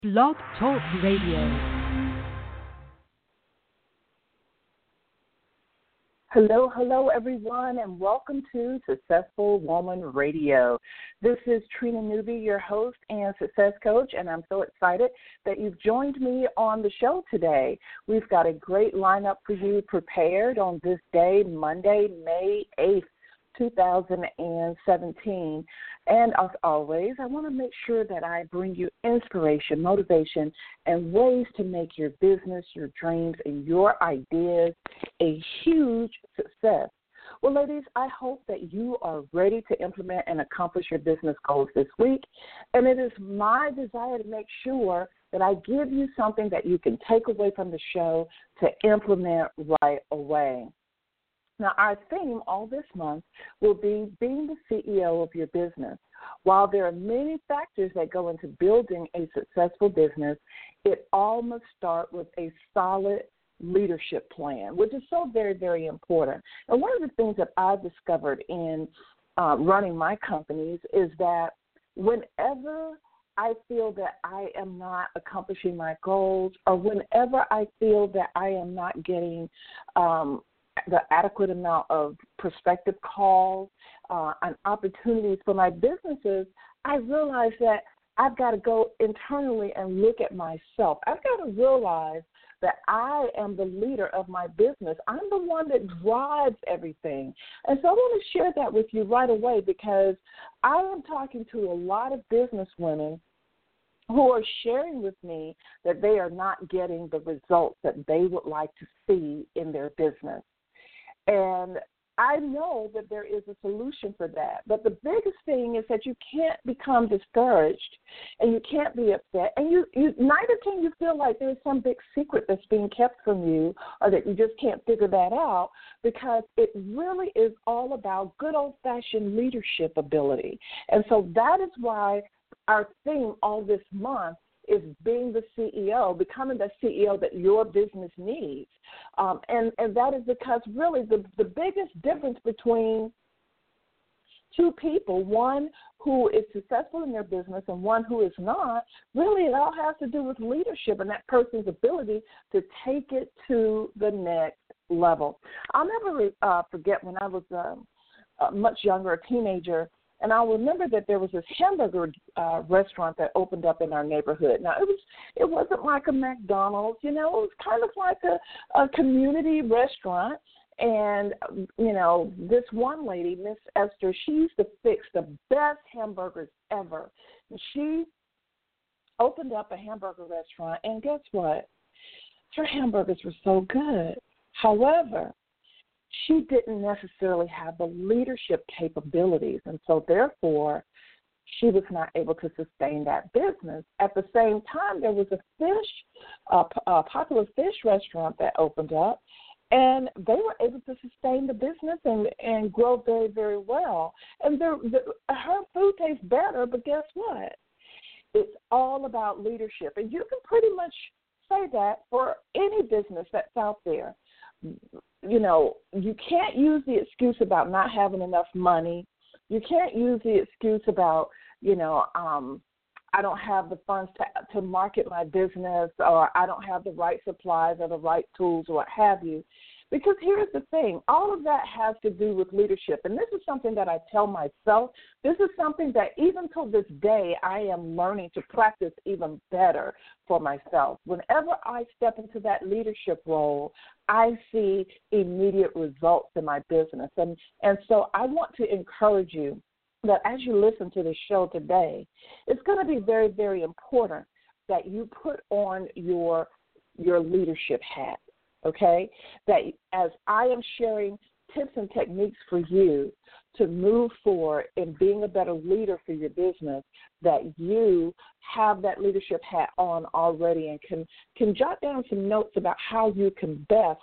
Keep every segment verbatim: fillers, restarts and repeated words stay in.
Blog Talk Radio. Hello, hello, everyone, and welcome to Successful Woman Radio. This is Trina Newby, your host and success coach, and I'm so excited that you've joined me on the show today. We've got a great lineup for you prepared on this day, Monday, May eighth, two thousand seventeen. And as always, I want to make sure that I bring you inspiration, motivation, and ways to make your business, your dreams, and your ideas a huge success. Well, ladies, I hope that you are ready to implement and accomplish your business goals this week. And it is my desire to make sure that I give you something that you can take away from the show to implement right away. Now, our theme all this month will be being the C E O of your business. While there are many factors that go into building a successful business, it all must start with a solid leadership plan, which is so very, very important. And one of the things that I've discovered in uh, running my companies is that whenever I feel that I am not accomplishing my goals, or whenever I feel that I am not getting um, the adequate amount of prospective calls uh, and opportunities for my businesses, I realize that I've got to go internally and look at myself. I've got to realize that I am the leader of my business. I'm the one that drives everything. And so I want to share that with you right away, because I am talking to a lot of business women who are sharing with me that they are not getting the results that they would like to see in their business. And I know that there is a solution for that. But the biggest thing is that you can't become discouraged and you can't be upset. And you, you neither can you feel like there's some big secret that's being kept from you, or that you just can't figure that out, because it really is all about good old-fashioned leadership ability. And so that is why our theme all this month is being the C E O, becoming the C E O that your business needs. Um, and, and that is because really the, the biggest difference between two people, one who is successful in their business and one who is not, really it all has to do with leadership and that person's ability to take it to the next level. I'll never uh, forget when I was uh, uh, much younger, a teenager, and I remember that there was this hamburger uh, restaurant that opened up in our neighborhood. Now, it was it wasn't like a McDonald's, you know, it was kind of like a, a community restaurant. And, you know, this one lady, Miss Esther, she used to fix the best hamburgers ever. And she opened up a hamburger restaurant, and guess what? Her hamburgers were so good. However, she didn't necessarily have the leadership capabilities, and so therefore she was not able to sustain that business. At the same time, there was a fish, a, a popular fish restaurant that opened up, and they were able to sustain the business and, and grow very, very well. And the, her food tastes better, but guess what? It's all about leadership, and you can pretty much say that for any business that's out there. You know, you can't use the excuse about not having enough money. You can't use the excuse about, you know, um, I don't have the funds to, to market my business, or I don't have the right supplies or the right tools or what have you. Because here's the thing, all of that has to do with leadership. And this is something that I tell myself. This is something that even till this day I am learning to practice even better for myself. Whenever I step into that leadership role, I see immediate results in my business. And, and so I want to encourage you that as you listen to the show today, it's going to be very, very important that you put on your your leadership hat. Okay, that as I am sharing tips and techniques for you to move forward in being a better leader for your business, that you have that leadership hat on already and can, can jot down some notes about how you can best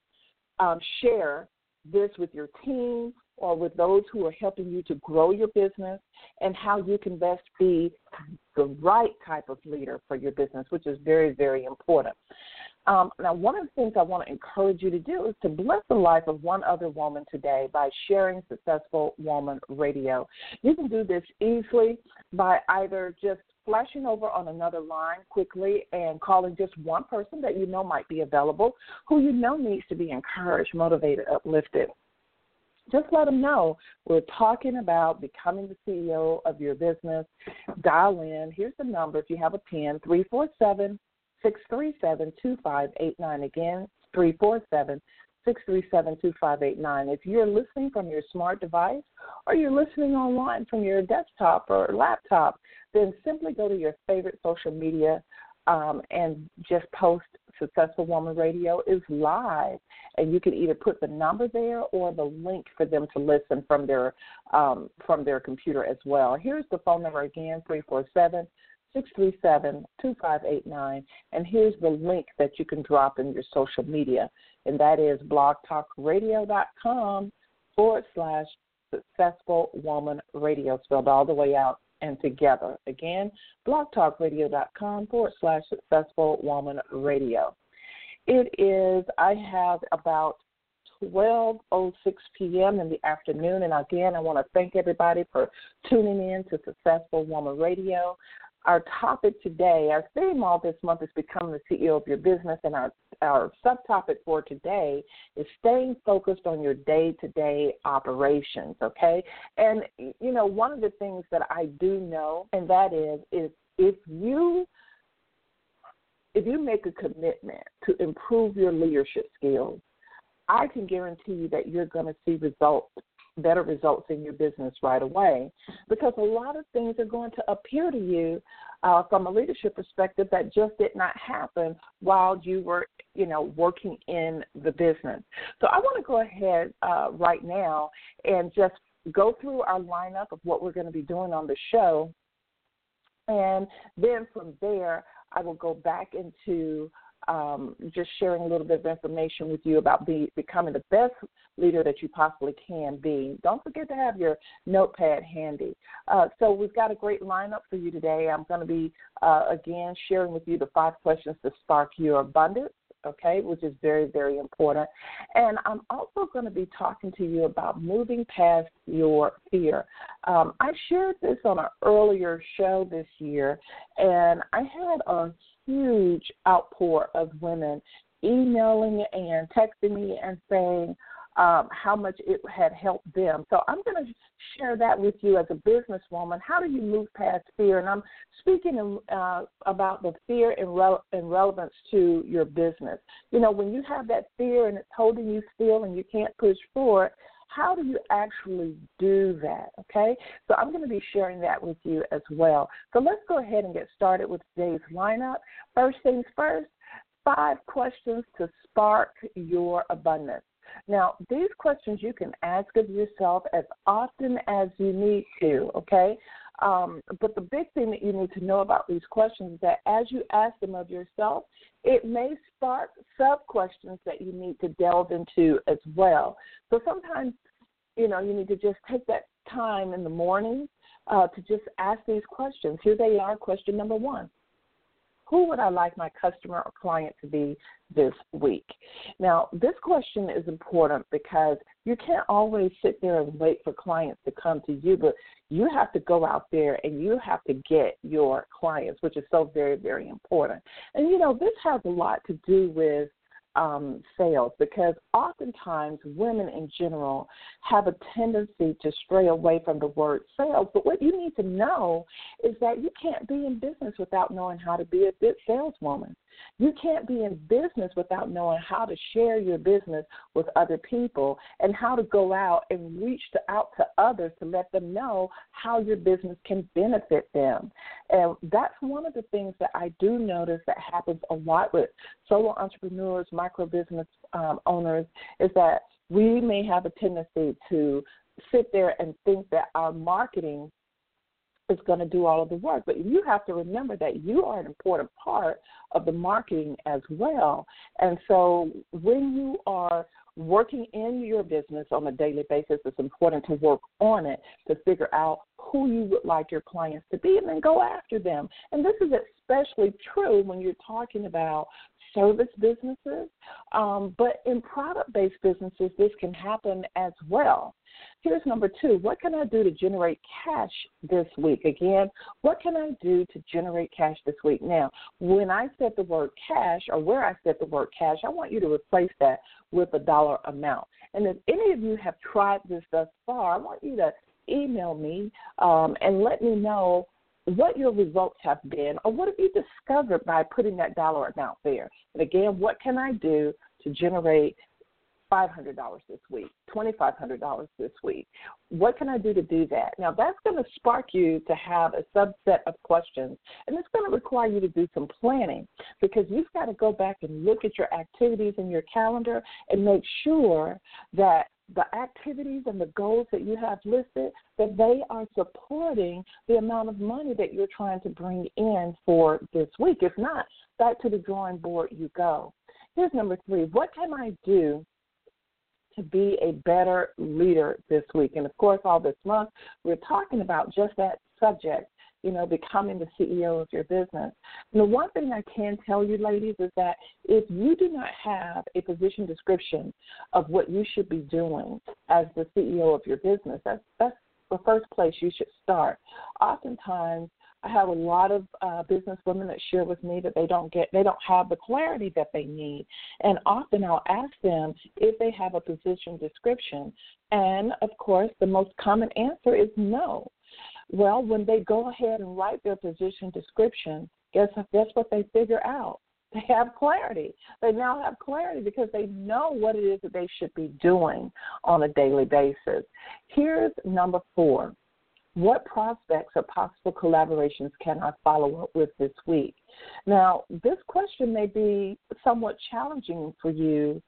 um, share this with your team or with those who are helping you to grow your business, and how you can best be the right type of leader for your business, which is very, very important. Um, now, one of the things I want to encourage you to do is to bless the life of one other woman today by sharing Successful Woman Radio. You can do this easily by either just flashing over on another line quickly and calling just one person that you know might be available, who you know needs to be encouraged, motivated, uplifted. Just let them know we're talking about becoming the C E O of your business. Dial in. Here's the number if you have a pen, three four seven, six three seven, two five eight nine. Again, three four seven, six three seven, two five eight nine. If you're listening from your smart device or you're listening online from your desktop or laptop, then simply go to your favorite social media um, and just post Successful Woman Radio is live. And you can either put the number there or the link for them to listen from their um, from their computer as well. Here's the phone number again, three four seven, six three seven, two five eight nine. And here's the link that you can drop in your social media, and that is blogtalkradio.com forward slash Successful Woman Radio, spelled all the way out and together. Again, blogtalkradio.com forward slash Successful Woman Radio. It is, I have about twelve oh six p.m. in the afternoon, and again, I want to thank everybody for tuning in to Successful Woman Radio. Our topic today, our theme all this month is becoming the C E O of your business, and our, our subtopic for today is staying focused on your day-to-day operations, okay? And, you know, one of the things that I do know, and that is, is if you if you make a commitment to improve your leadership skills, I can guarantee you that you're going to see results, better results in your business right away, because a lot of things are going to appear to you uh, from a leadership perspective that just did not happen while you were, you know, working in the business. So I want to go ahead uh, right now and just go through our lineup of what we're going to be doing on the show, and then from there I will go back into Um, just sharing a little bit of information with you about be, becoming the best leader that you possibly can be. Don't forget to have your notepad handy. Uh, so we've got a great lineup for you today. I'm going to be, uh, again, sharing with you the five questions to spark your abundance, okay, which is very, very important. And I'm also going to be talking to you about moving past your fear. Um, I shared this on an earlier show this year, and I had a huge outpour of women emailing and texting me and saying um, how much it had helped them. So I'm going to share that with you as a businesswoman. How do you move past fear? And I'm speaking in, uh, about the fear in, rele- in relevance to your business. You know, when you have that fear and it's holding you still and you can't push forward, how do you actually do that, okay? So I'm going to be sharing that with you as well. So let's go ahead and get started with today's lineup. First things first, five questions to spark your abundance. Now, these questions you can ask of yourself as often as you need to, okay? Um, but the big thing that you need to know about these questions is that as you ask them of yourself, it may spark sub-questions that you need to delve into as well. So sometimes, you know, you need to just take that time in the morning uh, to just ask these questions. Here they are. Question number one. Who would I like my customer or client to be this week? Now, this question is important because you can't always sit there and wait for clients to come to you, but you have to go out there and you have to get your clients, which is so very, very important. And, you know, this has a lot to do with Um, sales, because oftentimes women in general have a tendency to stray away from the word sales. But what you need to know is that you can't be in business without knowing how to be a good saleswoman. You can't be in business without knowing how to share your business with other people and how to go out and reach to, out to others to let them know how your business can benefit them. And that's one of the things that I do notice that happens a lot with solo entrepreneurs, micro business um, owners, is that we may have a tendency to sit there and think that our marketing is going to do all of the work. But you have to remember that you are an important part of the marketing as well. And so when you are working in your business on a daily basis, it's important to work on it to figure out who you would like your clients to be, and then go after them. And this is especially true when you're talking about service businesses, um, but in product-based businesses, this can happen as well. Here's number two. What can I do to generate cash this week? Again, what can I do to generate cash this week? Now, when I said the word cash, or where I said the word cash, I want you to replace that with a dollar amount. And if any of you have tried this thus far, I want you to email me um, and let me know what your results have been, or what have you discovered by putting that dollar amount there. And again, what can I do to generate five hundred dollars this week, twenty-five hundred dollars this week? What can I do to do that? Now, that's going to spark you to have a subset of questions, and it's going to require you to do some planning, because you've got to go back and look at your activities in your calendar and make sure that the activities and the goals that you have listed, that they are supporting the amount of money that you're trying to bring in for this week. If not, back to the drawing board you go. Here's number three. What can I do to be a better leader this week? And, of course, all this month, we're talking about just that subject, you know, becoming the C E O of your business. And the one thing I can tell you, ladies, is that if you do not have a position description of what you should be doing as the C E O of your business, that's, that's the first place you should start. Oftentimes, I have a lot of uh, business women that share with me that they don't get, they don't have the clarity that they need. And often I'll ask them if they have a position description. And, of course, the most common answer is no. Well, when they go ahead and write their position description, guess, guess what they figure out? They have clarity. They now have clarity because they know what it is that they should be doing on a daily basis. Here's number four. What prospects or possible collaborations can I follow up with this week? Now, this question may be somewhat challenging for you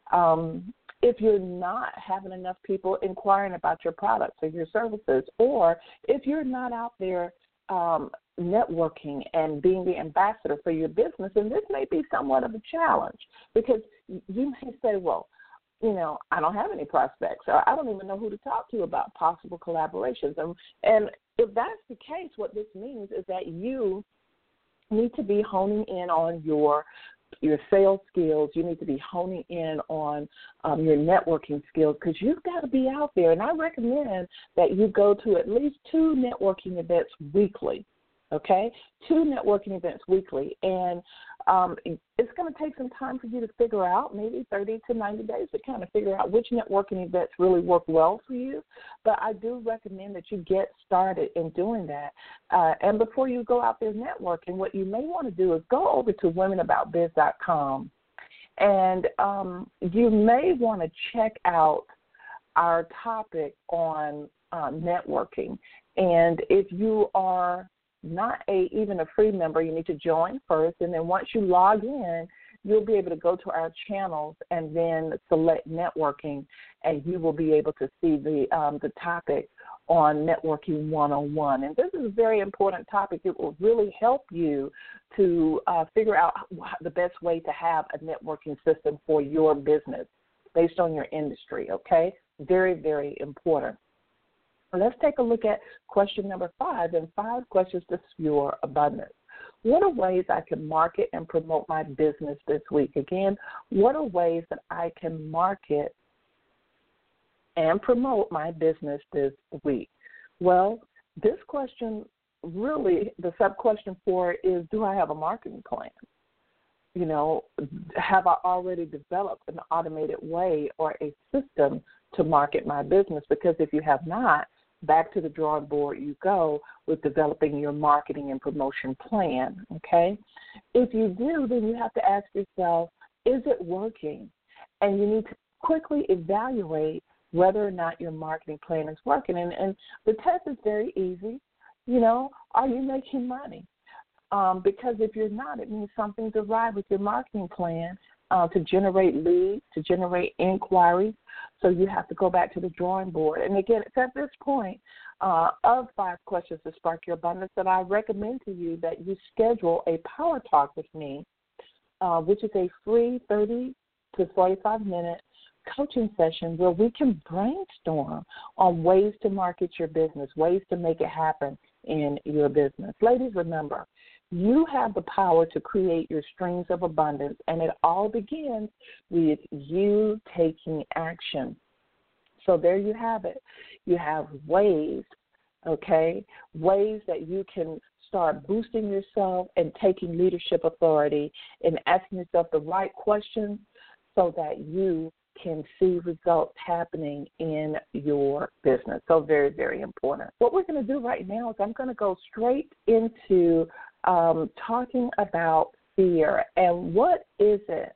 um, if you're not having enough people inquiring about your products or your services, or if you're not out there um, networking and being the ambassador for your business. And this may be somewhat of a challenge, because you may say, well, you know, I don't have any prospects, or I don't even know who to talk to about possible collaborations. And, and if that's the case, what this means is that you need to be honing in on your your sales skills. You need to be honing in on um, your networking skills, because you've got to be out there. And I recommend that you go to at least two networking events weekly. Okay, two networking events weekly, and um, it's going to take some time for you to figure out, maybe thirty to ninety days to kind of figure out which networking events really work well for you. But I do recommend that you get started in doing that. Uh, and before you go out there networking, what you may want to do is go over to women about biz dot com, and um, you may want to check out our topic on uh, networking. And if you are not a even a free member, you need to join first, and then once you log in, you'll be able to go to our channels and then select networking, and you will be able to see the um, the topic on Networking one oh one. And this is a very important topic. It will really help you to uh, figure out the best way to have a networking system for your business based on your industry, okay? Very, very important. Let's take a look at question number five, and five questions to fuel abundance. What are ways I can market and promote my business this week? Again, what are ways that I can market and promote my business this week? Well, this question really, the sub-question for it is, do I have a marketing plan? You know, have I already developed an automated way or a system to market my business? Because if you have not, back to the drawing board you go with developing your marketing and promotion plan, okay? If you do, then you have to ask yourself, is it working? And you need to quickly evaluate whether or not your marketing plan is working. And, and the test is very easy. You know, are you making money? Um, because if you're not, it means something's awry with your marketing plan uh, to generate leads, to generate inquiries. So you have to go back to the drawing board. And again, it's at this point uh, of five questions to spark your abundance that I recommend to you that you schedule a power talk with me, uh, which is a free thirty to forty-five minute coaching session where we can brainstorm on ways to market your business, ways to make it happen in your business. Ladies, remember, you have the power to create your streams of abundance, and it all begins with you taking action. So there you have it. You have ways, okay, ways that you can start boosting yourself and taking leadership authority and asking yourself the right questions so that you can see results happening in your business. So very, very important. What we're going to do right now is I'm going to go straight into um, talking about fear and what is it,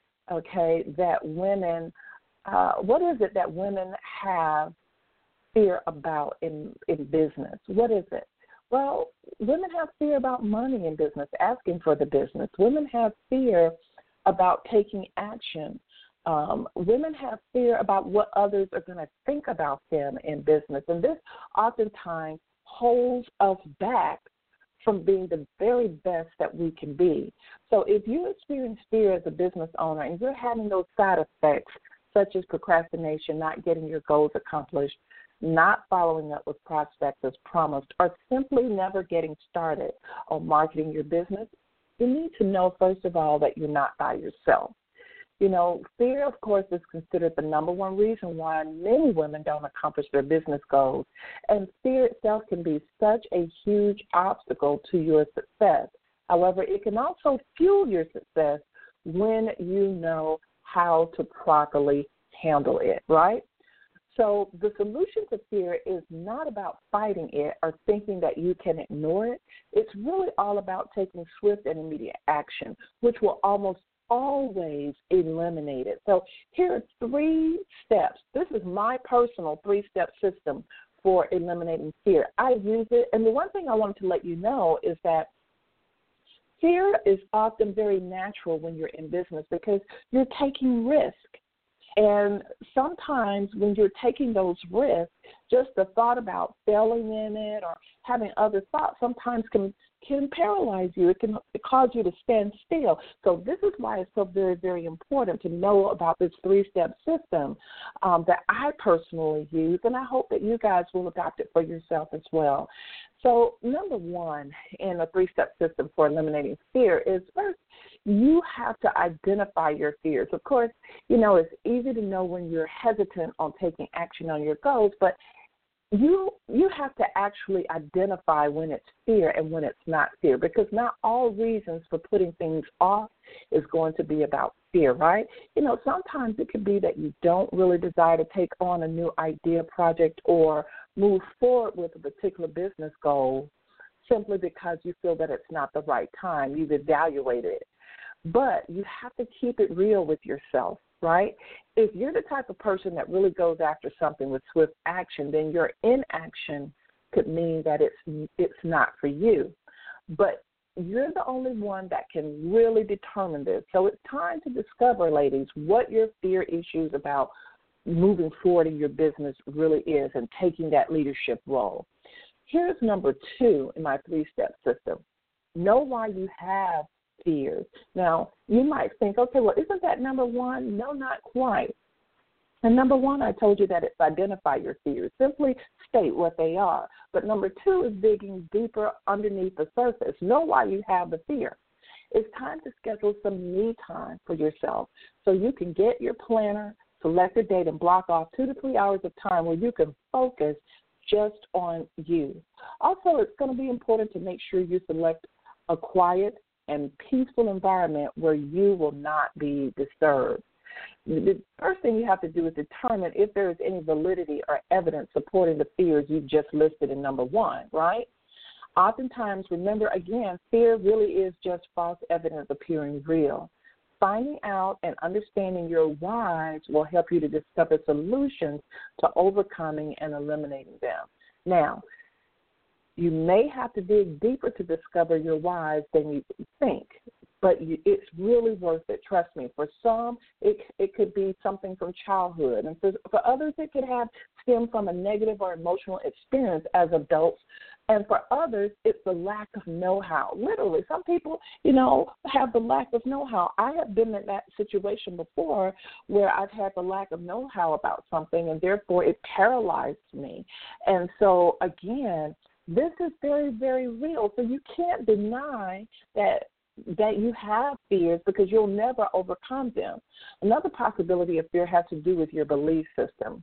okay, that women, uh, what is it that women have fear about in, in business? What is it? Well, women have fear about money in business, asking for the business. Women have fear about taking action. Um, women have fear about what others are going to think about them in business, and this oftentimes holds us back from being the very best that we can be. So if you experience fear as a business owner and you're having those side effects such as procrastination, not getting your goals accomplished, not following up with prospects as promised, or simply never getting started on marketing your business, you need to know, first of all, that you're not by yourself. You know, fear, of course, is considered the number one reason why many women don't accomplish their business goals. And fear itself can be such a huge obstacle to your success. However, it can also fuel your success when you know how to properly handle it, right? So the solution to fear is not about fighting it or thinking that you can ignore it. It's really all about taking swift and immediate action, which will almost always eliminate it. So here are three steps. This is my personal three-step system for eliminating fear. I use it, and the one thing I wanted to let you know is that fear is often very natural when you're in business because you're taking risk. And sometimes when you're taking those risks, just the thought about failing in it or having other thoughts sometimes can can paralyze you. It can cause you to stand still. So this is why it's so very, very important to know about this three-step system um, that I personally use, and I hope that you guys will adopt it for yourself as well. So number one in a three-step system for eliminating fear is first, you have to identify your fears. Of course, you know, it's easy to know when you're hesitant on taking action on your goals, but you you have to actually identify when it's fear and when it's not fear, because not all reasons for putting things off is going to be about fear, right? You know, sometimes it could be that you don't really desire to take on a new idea, project, or move forward with a particular business goal simply because you feel that it's not the right time. You've evaluated it. But you have to keep it real with yourself, right? If you're the type of person that really goes after something with swift action, then your inaction could mean that it's it's not for you. But you're the only one that can really determine this. So it's time to discover, ladies, what your fear issues about moving forward in your business really is and taking that leadership role. Here's number two in my three-step system. Know why you have fears. Now, you might think, okay, well, isn't that number one? No, not quite. And number one, I told you that it's identify your fears. Simply state what they are. But number two is digging deeper underneath the surface. Know why you have the fear. It's time to schedule some me time for yourself so you can get your planner, select a date, and block off two to three hours of time where you can focus just on you. Also, it's going to be important to make sure you select a quiet and peaceful environment where you will not be disturbed. The first thing you have to do is determine if there is any validity or evidence supporting the fears you've just listed in number one, right? Oftentimes, remember, again, fear really is just false evidence appearing real. Finding out and understanding your whys will help you to discover solutions to overcoming and eliminating them. Now, you may have to dig deeper to discover your whys than you think, but you, it's really worth it. Trust me. For some, it it could be something from childhood, and for, for others, it could have stem from a negative or emotional experience as adults And for others, it's the lack of know-how. Literally, some people, you know, have the lack of know-how. I have been in that situation before where I've had the lack of know-how about something, and therefore it paralyzed me. And so, again, this is very, very real. So you can't deny that that you have fears because you'll never overcome them. Another possibility of fear has to do with your belief system.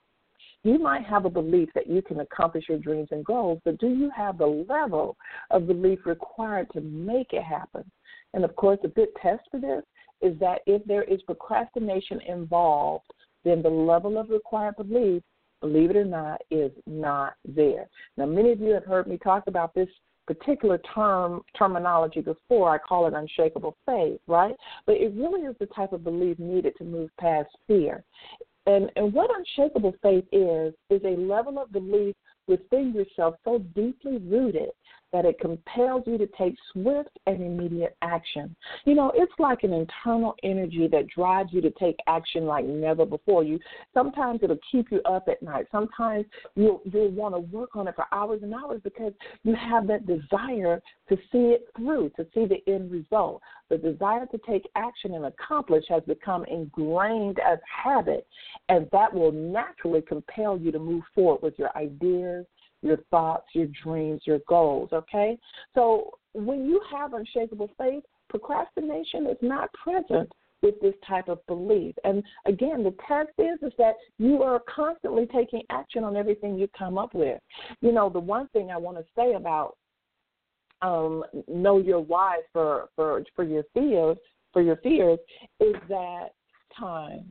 You might have a belief that you can accomplish your dreams and goals, but do you have the level of belief required to make it happen? And, of course, a good test for this is that if there is procrastination involved, then the level of required belief, believe it or not, is not there. Now, many of you have heard me talk about this particular term terminology before. I call it unshakable faith, right? But it really is the type of belief needed to move past fear. And, and what unshakable faith is, is a level of belief within yourself so deeply rooted that it compels you to take swift and immediate action. You know, it's like an internal energy that drives you to take action like never before. You sometimes it'll keep you up at night. Sometimes you'll you'll want to work on it for hours and hours because you have that desire to see it through, to see the end result. The desire to take action and accomplish has become ingrained as habit, and that will naturally compel you to move forward with your ideas, your thoughts, your dreams, your goals, okay? So when you have unshakable faith, procrastination is not present with this type of belief. And, again, the test is, is that you are constantly taking action on everything you come up with. You know, the one thing I want to say about um, know your why for, for, for your fears, for your fears is that time.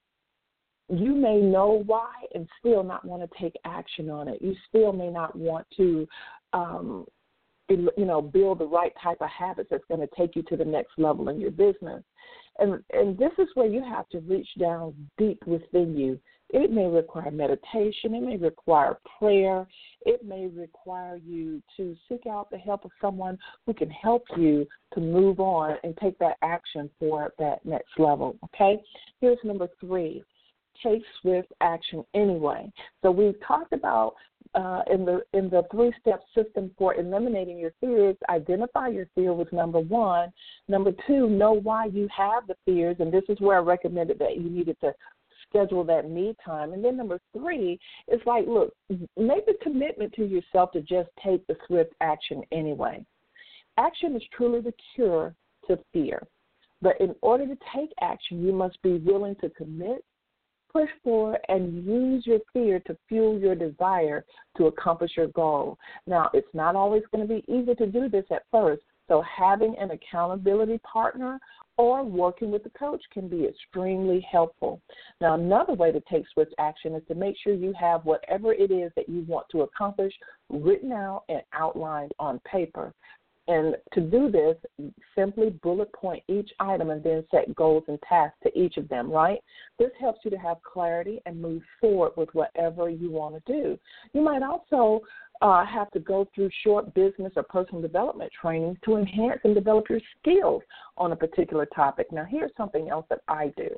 You may know why and still not want to take action on it. You still may not want to, um, you know, build the right type of habits that's going to take you to the next level in your business. And and this is where you have to reach down deep within you. It may require meditation. It may require prayer. It may require you to seek out the help of someone who can help you to move on and take that action for that next level, okay? Here's number three. Take swift action anyway. So we've talked about uh, in the in the three-step system for eliminating your fears, identify your fear was number one. Number two, know why you have the fears, and this is where I recommended that you needed to schedule that me time. And then number three is like, look, make a commitment to yourself to just take the swift action anyway. Action is truly the cure to fear. But in order to take action, you must be willing to commit, push forward, and use your fear to fuel your desire to accomplish your goal. Now, it's not always going to be easy to do this at first, so having an accountability partner or working with a coach can be extremely helpful. Now, another way to take swift action is to make sure you have whatever it is that you want to accomplish written out and outlined on paper. And to do this, simply bullet point each item and then set goals and tasks to each of them, right? This helps you to have clarity and move forward with whatever you want to do. You might also uh, have to go through short business or personal development training to enhance and develop your skills on a particular topic. Now, here's something else that I do.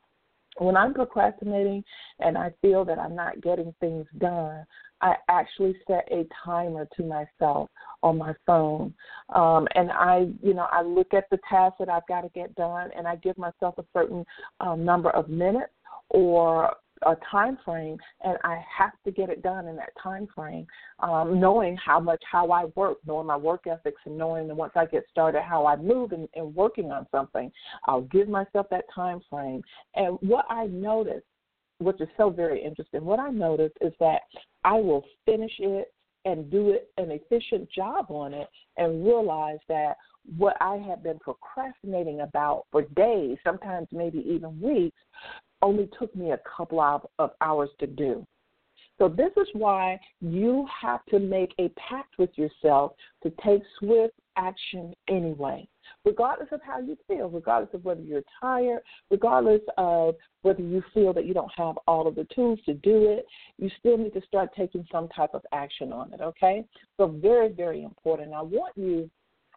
When I'm procrastinating and I feel that I'm not getting things done, I actually set a timer to myself on my phone. Um, and I, you know, I look at the tasks that I've got to get done, and I give myself a certain um, number of minutes or a time frame, and I have to get it done in that time frame, um, knowing how much, how I work, knowing my work ethics, and knowing that once I get started, how I move in, in working on something. I'll give myself that time frame. And what I noticed, which is so very interesting, what I noticed is that I will finish it and do it an efficient job on it and realize that what I have been procrastinating about for days, sometimes maybe even weeks, only took me a couple of, of hours to do. So this is why you have to make a pact with yourself to take swift action anyway, regardless of how you feel, regardless of whether you're tired, regardless of whether you feel that you don't have all of the tools to do it, you still need to start taking some type of action on it, okay? So very, very important. I want you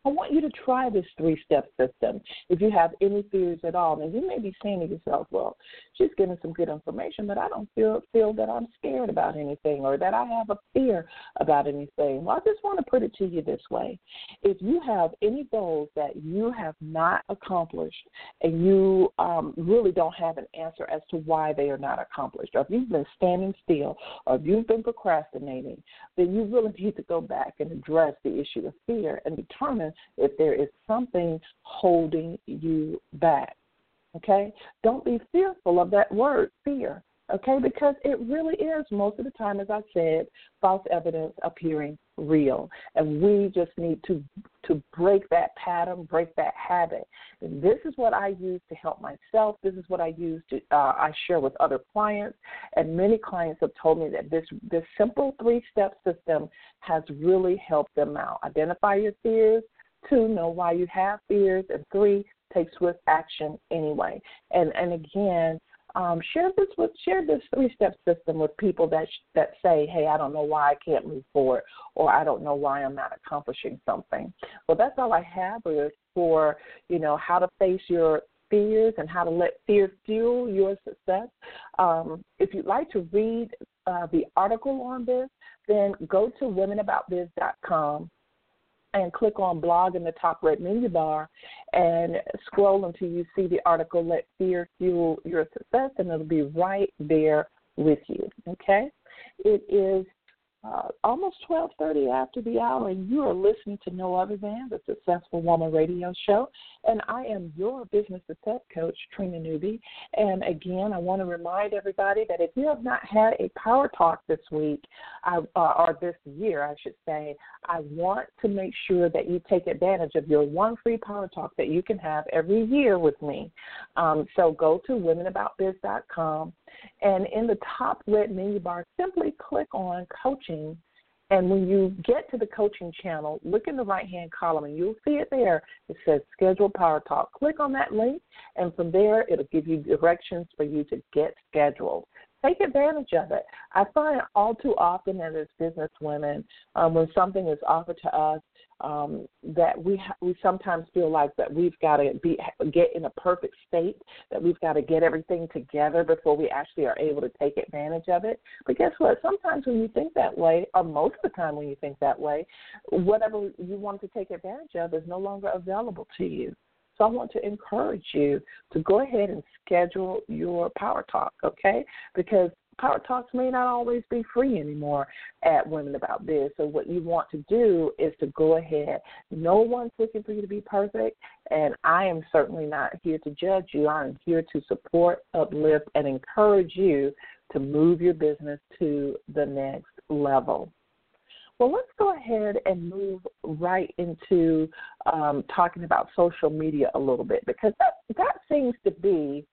I want you to try this three-step system if you have any fears at all. And you may be saying to yourself, well, she's giving some good information, but I don't feel feel that I'm scared about anything or that I have a fear about anything. Well, I just want to put it to you this way. If you have any goals that you have not accomplished and you um, really don't have an answer as to why they are not accomplished, or if you've been standing still, or if you've been procrastinating, then you really need to go back and address the issue of fear and determine if there is something holding you back, okay? Don't be fearful of that word, fear, okay, because it really is, most of the time, as I said, false evidence appearing real. And we just need to to break that pattern, break that habit. And this is what I use to help myself. This is what I use to uh, I share with other clients. And many clients have told me that this, this simple three-step system has really helped them out. Identify your fears. Two, know why you have fears. And three, take swift action anyway. And and again, Um, share this with share this three-step system with people that that say, hey, I don't know why I can't move forward, or I don't know why I'm not accomplishing something. Well, that's all I have for, you know, how to face your fears and how to let fear fuel your success. Um, if you'd like to read uh, the article on this, then go to women about biz dot com. And click on blog in the top right menu bar and scroll until you see the article, Let Fear Fuel Your Success, and it'll be right there with you, okay? It is uh, almost twelve thirty after the hour, and you are listening to no other than the Successful Woman Radio Show, and I am your business success coach, Trina Newby. And again, I want to remind everybody that if you have not had a Power Talk this week, I, uh, or this year, I should say, I want to make sure that you take advantage of your one free Power Talk that you can have every year with me. Um, so go to women about biz dot com, and in the top red menu bar, simply click on Coaching. And when you get to the coaching channel, look in the right-hand column, and you'll see it there. It says Schedule Power Talk. Click on that link, and from there, it'll give you directions for you to get scheduled. Take advantage of it. I find all too often that as business women, um, when something is offered to us, um, that we ha- we sometimes feel like that we've got to be get in a perfect state, that we've got to get everything together before we actually are able to take advantage of it. But guess what? Sometimes when you think that way, or most of the time when you think that way, whatever you want to take advantage of is no longer available to you. So I want to encourage you to go ahead and schedule your Power Talk, okay? Because Power Talks may not always be free anymore at Women About Biz. So what you want to do is to go ahead. No one's looking for you to be perfect, and I am certainly not here to judge you. I am here to support, uplift, and encourage you to move your business to the next level. Well, let's go ahead and move right into um, talking about social media a little bit, because that, that seems to be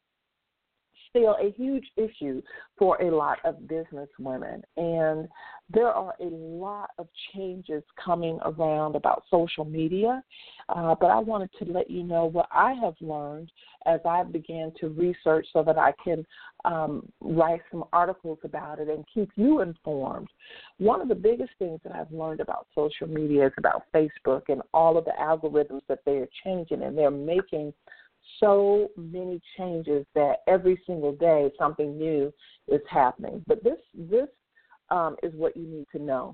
still a huge issue for a lot of business women. And there are a lot of changes coming around about social media, uh, but I wanted to let you know what I have learned as I began to research so that I can um, write some articles about it and keep you informed. One of the biggest things that I've learned about social media is about Facebook and all of the algorithms that they are changing, and they're making so many changes that every single day something new is happening. But this this um, is what you need to know.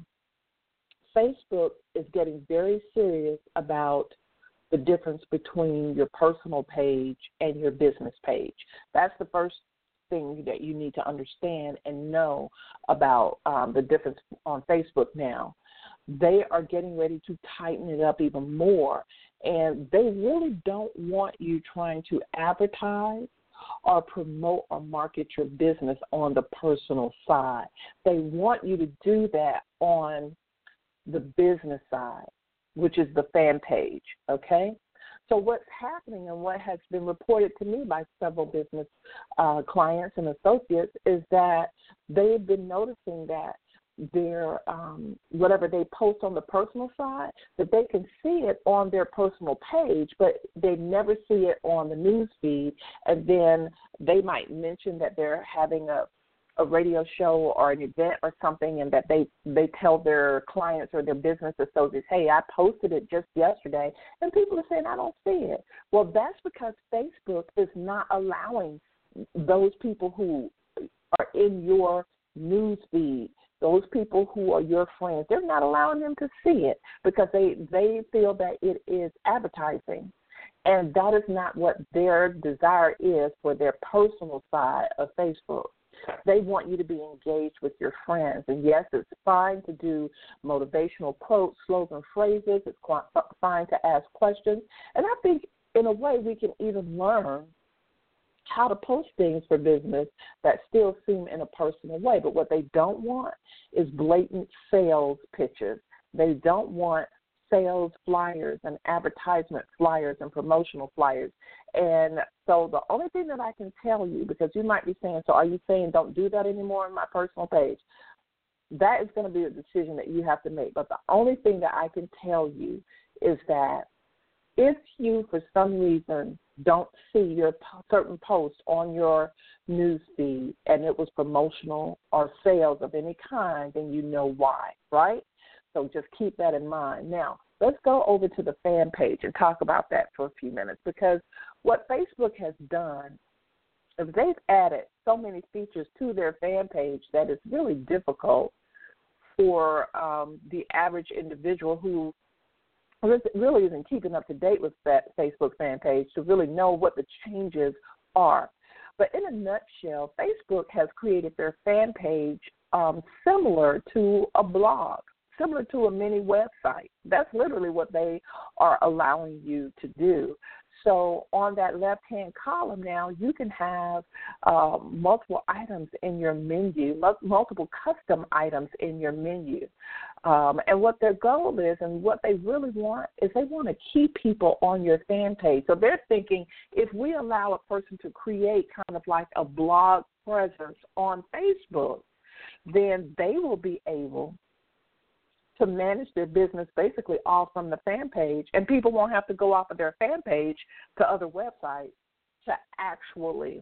Facebook is getting very serious about the difference between your personal page and your business page. That's the first thing that you need to understand and know about um, the difference on Facebook now. They are getting ready to tighten it up even more, and they really don't want you trying to advertise or promote or market your business on the personal side. They want you to do that on the business side, which is the fan page, okay? So what's happening and what has been reported to me by several business uh, clients and associates is that they've been noticing that their um, whatever they post on the personal side, that they can see it on their personal page, but they never see it on the news feed. And then they might mention that they're having a a radio show or an event or something, and that they, they tell their clients or their business associates, hey, I posted it just yesterday, and people are saying, I don't see it. Well, that's because Facebook is not allowing those people who are in your news feed, those people who are your friends, they're not allowing them to see it because they, they feel that it is advertising. And that is not what their desire is for their personal side of Facebook. They want you to be engaged with your friends. And, yes, it's fine to do motivational quotes, slogan phrases. It's fine to ask questions. And I think, in a way, we can even learn how to post things for business that still seem in a personal way. But what they don't want is blatant sales pitches. They don't want sales flyers and advertisement flyers and promotional flyers. And so the only thing that I can tell you, because you might be saying, so are you saying don't do that anymore on my personal page? That is going to be a decision that you have to make. But the only thing that I can tell you is that if you, for some reason, don't see your certain post on your news feed and it was promotional or sales of any kind, then you know why, right? So just keep that in mind. Now, let's go over to the fan page and talk about that for a few minutes, because what Facebook has done is they've added so many features to their fan page that it's really difficult for um, the average individual who really isn't keeping up to date with that Facebook fan page to really know what the changes are. But in a nutshell, Facebook has created their fan page um, similar to a blog, similar to a mini website. That's literally what they are allowing you to do. So on that left-hand column now, you can have uh, multiple items in your menu, multiple custom items in your menu. Um, and what their goal is and what they really want is they want to keep people on your fan page. So they're thinking if we allow a person to create kind of like a blog presence on Facebook, then they will be able to manage their business basically all from the fan page, and people won't have to go off of their fan page to other websites to actually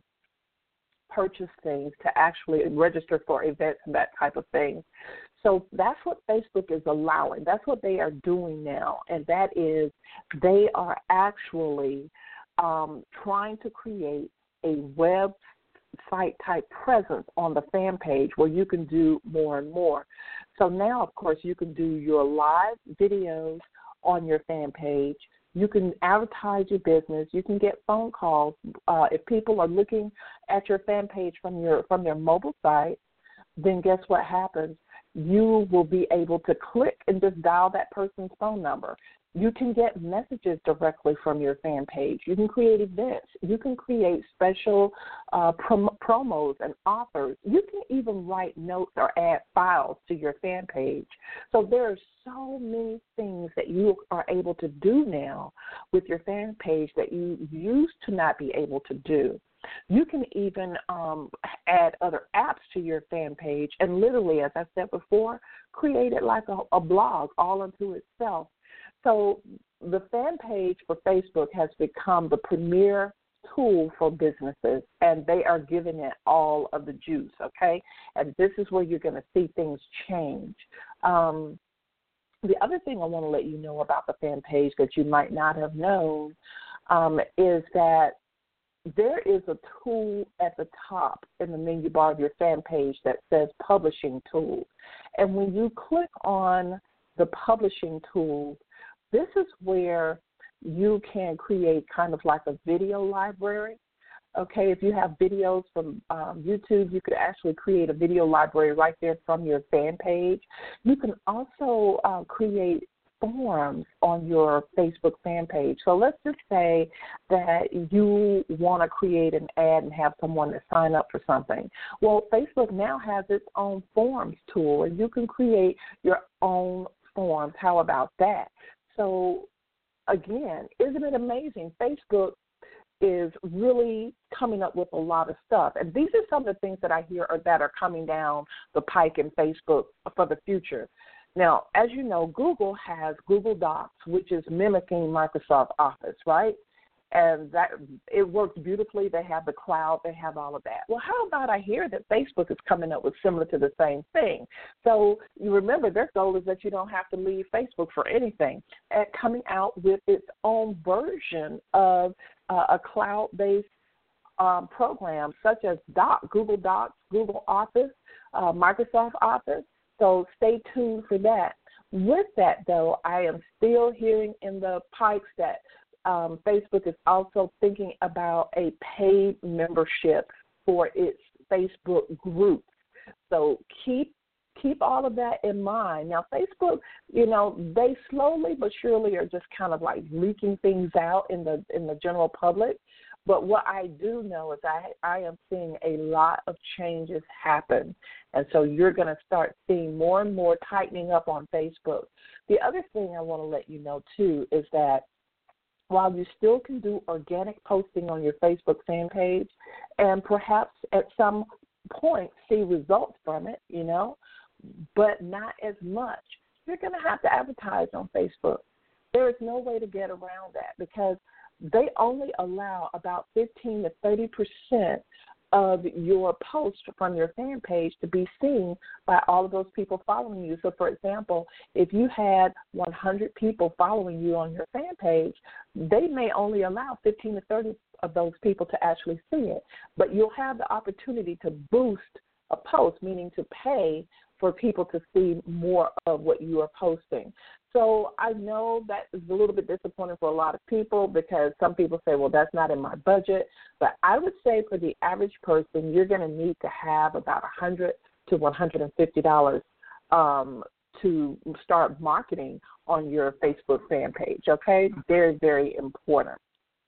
purchase things, to actually register for events and that type of thing. So that's what Facebook is allowing. That's what they are doing now, and that is they are actually um, trying to create a web site type presence on the fan page where you can do more and more. So now, of course, you can do your live videos on your fan page. You can advertise your business. You can get phone calls. Uh, if people are looking at your fan page from your from their mobile site, then guess what happens? You will be able to click and just dial that person's phone number. You can get messages directly from your fan page. You can create events. You can create special uh, prom- promos and offers. You can even write notes or add files to your fan page. So there are so many things that you are able to do now with your fan page that you used to not be able to do. You can even um, add other apps to your fan page and literally, as I said before, create it like a, a blog all unto itself. So the fan page for Facebook has become the premier tool for businesses, and they are giving it all of the juice, okay? And this is where you're going to see things change. Um, the other thing I want to let you know about the fan page that you might not have known um, is that there is a tool at the top in the menu bar of your fan page that says Publishing Tools. And when you click on the Publishing Tools, this is where you can create kind of like a video library. Okay, if you have videos from um, YouTube, you could actually create a video library right there from your fan page. You can also uh, create forums on your Facebook fan page. So let's just say that you want to create an ad and have someone to sign up for something. Well, Facebook now has its own forms tool, and you can create your own forms. How about that? So, again, isn't it amazing? Facebook is really coming up with a lot of stuff. And these are some of the things that I hear are, that are coming down the pike in Facebook for the future. Now, as you know, Google has Google Docs, which is mimicking Microsoft Office, right? and that it works beautifully. They have the cloud, they have all of that. Well, how about I hear that Facebook is coming up with similar to the same thing? So you remember their goal is that you don't have to leave Facebook for anything, and coming out with its own version of uh, a cloud-based um, program such as Doc, Google Docs, Google Office, uh, Microsoft Office. So stay tuned for that. With that, though, I am still hearing in the pipes that um, Facebook is also thinking about a paid membership for its Facebook groups. So keep keep all of that in mind. Now, Facebook, you know, they slowly but surely are just kind of like leaking things out in the in the general public. But what I do know is I, I am seeing a lot of changes happen. And so you're going to start seeing more and more tightening up on Facebook. The other thing I want to let you know, too, is that while you still can do organic posting on your Facebook fan page and perhaps at some point see results from it, you know, but not as much, you're going to have to advertise on Facebook. There is no way to get around that because they only allow about fifteen to thirty percent of your posts from your fan page to be seen by all of those people following you. So, for example, if you had one hundred people following you on your fan page, they may only allow fifteen to thirty of those people to actually see it. But you'll have the opportunity to boost a post, meaning to pay for people to see more of what you are posting. So I know that is a little bit disappointing for a lot of people because some people say, well, that's not in my budget. But I would say for the average person, you're going to need to have about one hundred to one hundred fifty dollars um, to start marketing on your Facebook fan page, okay? Very, very important.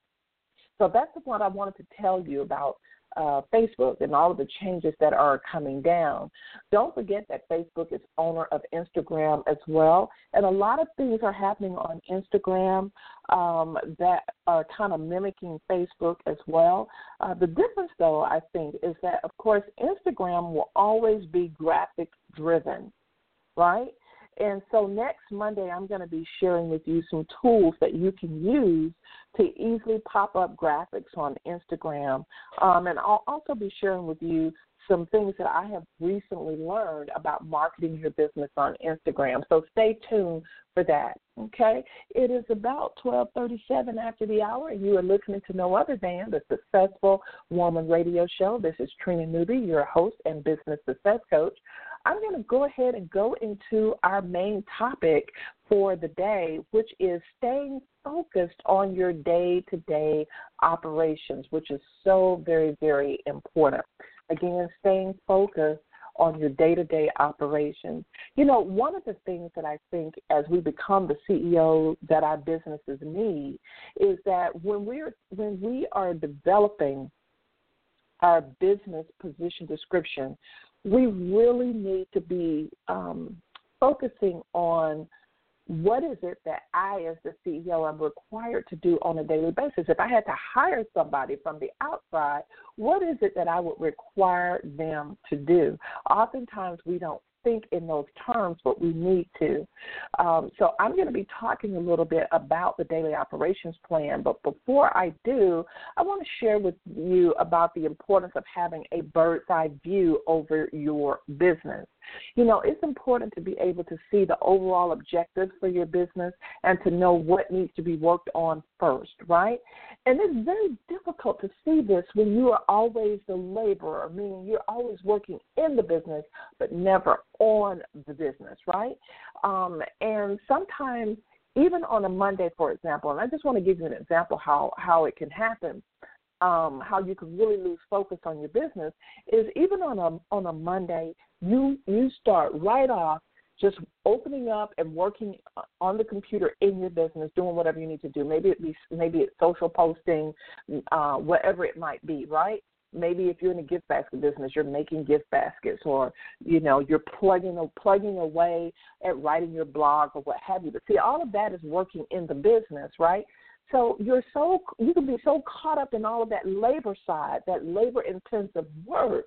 So that's what I wanted to tell you about Uh, Facebook and all of the changes that are coming down. Don't forget that Facebook is owner of Instagram as well, and a lot of things are happening on Instagram um, that are kind of mimicking Facebook as well. Uh, the difference, though, I think, is that, of course, Instagram will always be graphic-driven, right? And so next Monday, I'm going to be sharing with you some tools that you can use to easily pop up graphics on Instagram. Um, and I'll also be sharing with you some things that I have recently learned about marketing your business on Instagram. So stay tuned for that, okay? It is about twelve thirty-seven after the hour, and you are listening to no other than the Successful Woman Radio Show. This is Trina Newby, your host and business success coach. I'm going to go ahead and go into our main topic for the day, which is staying focused on your day-to-day operations, which is so very, very important. Again, staying focused on your day-to-day operations. You know, one of the things that I think as we become the C E O that our businesses need is that when we're when we are developing our business position description, we really need to be um, focusing on what is it that I, as the C E O, am required to do on a daily basis. If I had to hire somebody from the outside, what is it that I would require them to do? Oftentimes we don't think in those terms, but we need to. Um, so I'm going to be talking a little bit about the daily operations plan, but before I do, I want to share with you about the importance of having a bird's eye view over your business. You know, it's important to be able to see the overall objectives for your business and to know what needs to be worked on first, right? And it's very difficult to see this when you are always the laborer, meaning you're always working in the business but never on the business, right? Um, and sometimes, even on a Monday, for example, and I just want to give you an example how, how it can happen. Um, how you can really lose focus on your business is even on a on a Monday, you you start right off just opening up and working on the computer in your business, doing whatever you need to do. Maybe it be maybe it's social posting, uh, whatever it might be, right? Maybe if you're in a gift basket business, you're making gift baskets, or you know you're plugging plugging away at writing your blog or what have you. But see, all of that is working in the business, right? So you're so you can be so caught up in all of that labor side, that labor-intensive work,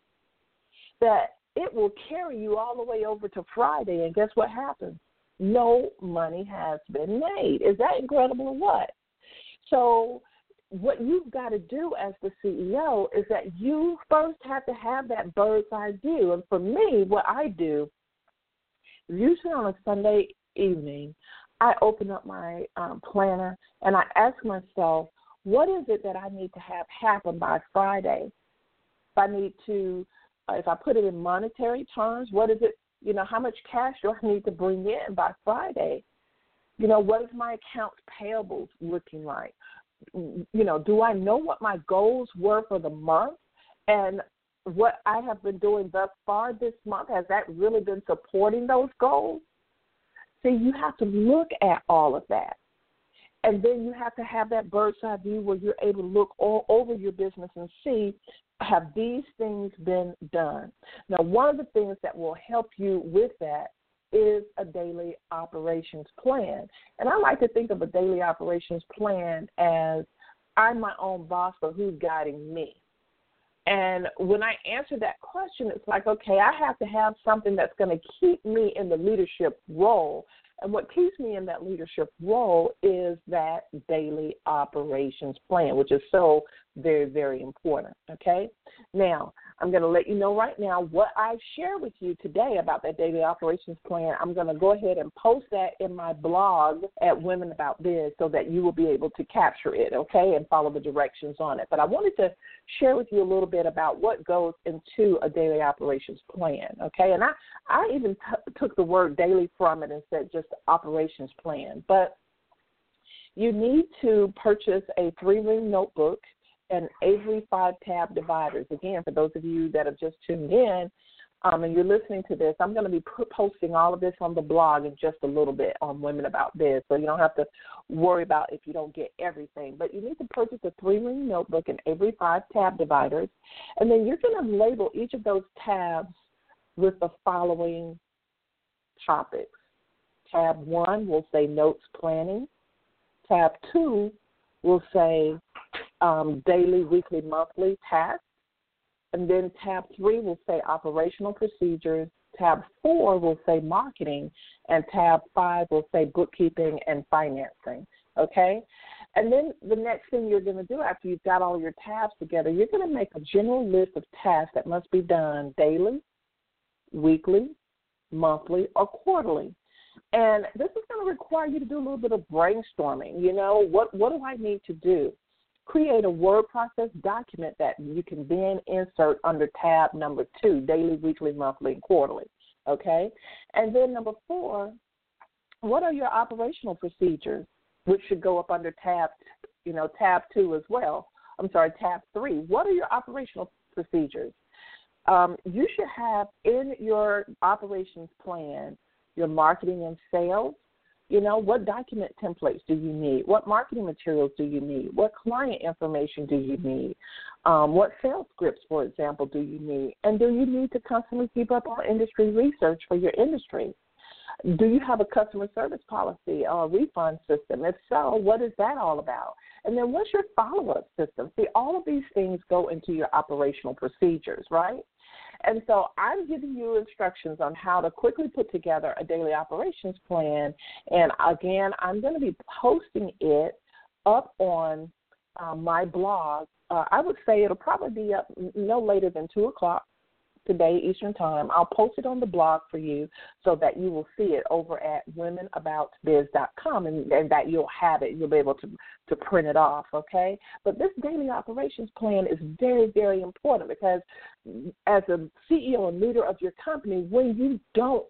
that it will carry you all the way over to Friday, and guess what happens? No money has been made. Is that incredible or what? So what you've got to do as the C E O is that you first have to have that bird's eye view. And for me, what I do, usually on a Sunday evening, I open up my um, planner and I ask myself, what is it that I need to have happen by Friday? If I need to, uh, if I put it in monetary terms, what is it, you know, how much cash do I need to bring in by Friday? You know, what is my accounts payables looking like? You know, do I know what my goals were for the month? And what I have been doing thus far this month, has that really been supporting those goals? See, you have to look at all of that. And then you have to have that bird's eye view where you're able to look all over your business and see, have these things been done? Now, one of the things that will help you with that is a daily operations plan. And I like to think of a daily operations plan as I'm my own boss, but who's guiding me? And when I answer that question, it's like, okay, I have to have something that's going to keep me in the leadership role. And what keeps me in that leadership role is that daily operations plan, which is so very, very important, okay? Now, I'm going to let you know right now what I've shared with you today about that daily operations plan. I'm going to go ahead and post that in my blog at Women About Biz so that you will be able to capture it, okay, and follow the directions on it. But I wanted to share with you a little bit about what goes into a daily operations plan, okay? And I, I even t- took the word daily from it and said just operations plan. But you need to purchase a three-ring notebook and Avery five-tab dividers. Again, for those of you that have just tuned in um, and you're listening to this, I'm going to be p- posting all of this on the blog in just a little bit on Women About Biz, so you don't have to worry about if you don't get everything. But you need to purchase a three-ring notebook and Avery five-tab dividers, and then you're going to label each of those tabs with the following topics. Tab one will say notes planning. Tab two will say um, daily, weekly, monthly tasks. And then tab three will say operational procedures. Tab four will say marketing. And tab five will say bookkeeping and financing. Okay? And then the next thing you're going to do after you've got all your tabs together, you're going to make a general list of tasks that must be done daily, weekly, monthly, or quarterly. And this is going to require you to do a little bit of brainstorming. You know, what, what do I need to do? Create a word process document that you can then insert under tab number two, daily, weekly, monthly, and quarterly, okay? And then number four, what are your operational procedures, which should go up under tab, you know, tab two as well. I'm sorry, tab three. What are your operational procedures? Um, you should have in your operations plan your marketing and sales. You know, what document templates do you need? What marketing materials do you need? What client information do you need? Um, what sales scripts, for example, do you need? And do you need to constantly keep up on industry research for your industry? Do you have a customer service policy or a refund system? If so, what is that all about? And then what's your follow-up system? See, all of these things go into your operational procedures, right? And so I'm giving you instructions on how to quickly put together a daily operations plan. And, again, I'm going to be posting it up on uh, my blog. Uh, I would say it'll probably be up no later than two o'clock today, Eastern Time. I'll post it on the blog for you so that you will see it over at women about biz dot com, and, and that you'll have it. You'll be able to, to print it off, okay? But this daily operations plan is very, very important because as a C E O and leader of your company, when you don't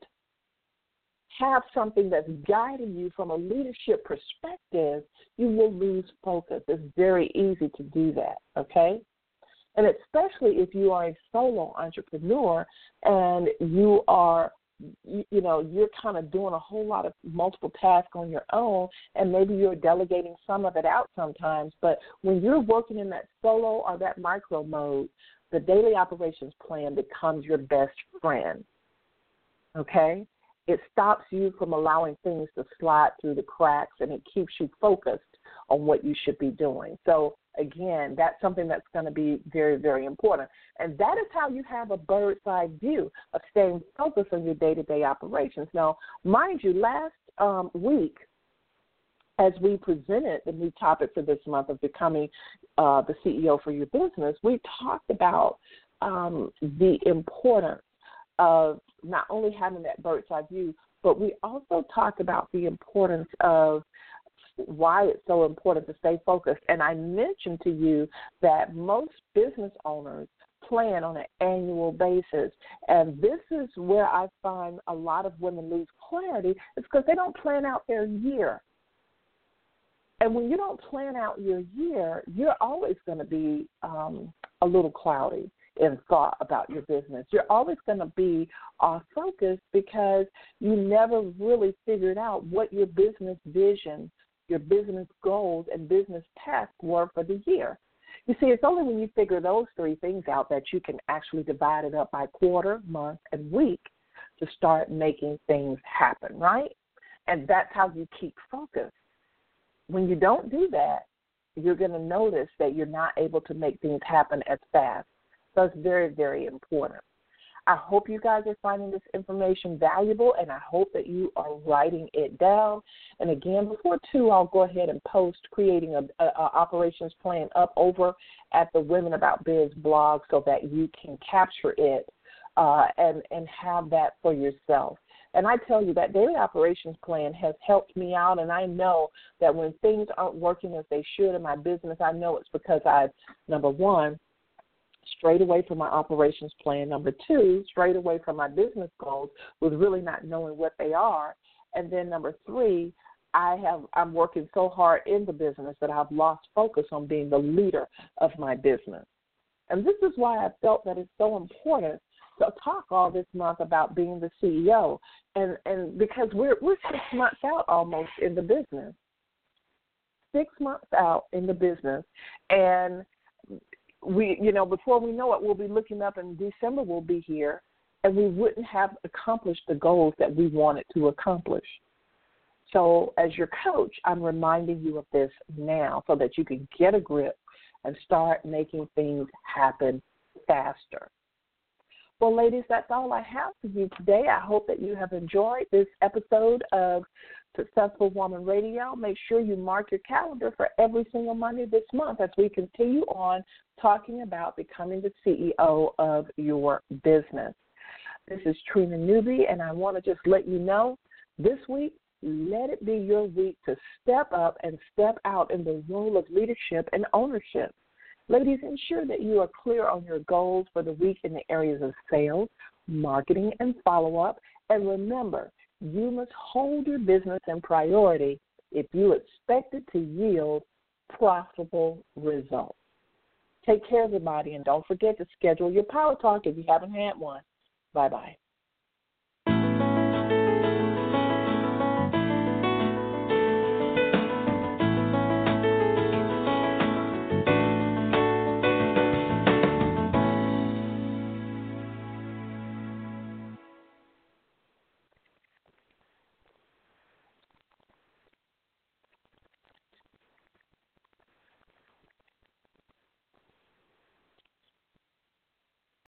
have something that's guiding you from a leadership perspective, you will lose focus. It's very easy to do that, okay? And especially if you are a solo entrepreneur and you are, you, you know, you're kind of doing a whole lot of multiple tasks on your own, and maybe you're delegating some of it out sometimes. But when you're working in that solo or that micro mode, the daily operations plan becomes your best friend, okay? It stops you from allowing things to slide through the cracks, and it keeps you focused on what you should be doing. So, again, that's something that's going to be very, very important. And that is how you have a bird's eye view of staying focused on your day-to-day operations. Now, mind you, last um, week as we presented the new topic for this month of becoming uh, the C E O for your business, we talked about um, the importance of not only having that bird's eye view, but we also talked about the importance of why it's so important to stay focused. And I mentioned to you that most business owners plan on an annual basis. And this is where I find a lot of women lose clarity. It's because they don't plan out their year. And when you don't plan out your year, you're always going to be um, a little cloudy in thought about your business. You're always going to be off focus because you never really figured out what your business vision, your business goals, and business tasks were for the year. You see, it's only when you figure those three things out that you can actually divide it up by quarter, month, and week to start making things happen, right? And that's how you keep focus. When you don't do that, you're going to notice that you're not able to make things happen as fast. So it's very, very important. I hope you guys are finding this information valuable, and I hope that you are writing it down. And again, before two, I'll go ahead and post creating a, a, a operations plan up over at the Women About Biz blog so that you can capture it uh, and, and have that for yourself. And I tell you, that daily operations plan has helped me out, and I know that when things aren't working as they should in my business, I know it's because I've, number one, strayed away from my operations plan. Number two, strayed away from my business goals with really not knowing what they are. And then number three, I have, I'm working so hard in the business that I've lost focus on being the leader of my business. And this is why I felt that it's so important to talk all this month about being the C E O. And, and because we're, we're six months out almost in the business, six months out in the business. And we, you know, before we know it, we'll be looking up and December will be here, and we wouldn't have accomplished the goals that we wanted to accomplish. So as your coach, I'm reminding you of this now so that you can get a grip and start making things happen faster. Well, ladies, that's all I have for you today. I hope that you have enjoyed this episode of Successful Woman Radio. Make sure you mark your calendar for every single Monday this month as we continue on talking about becoming the C E O of your business. This is Trina Newby, and I want to just let you know this week, let it be your week to step up and step out in the role of leadership and ownership. Ladies, ensure that you are clear on your goals for the week in the areas of sales, marketing, and follow-up. And remember, you must hold your business in priority if you expect it to yield profitable results. Take care, everybody, and don't forget to schedule your Power Talk if you haven't had one. Bye-bye.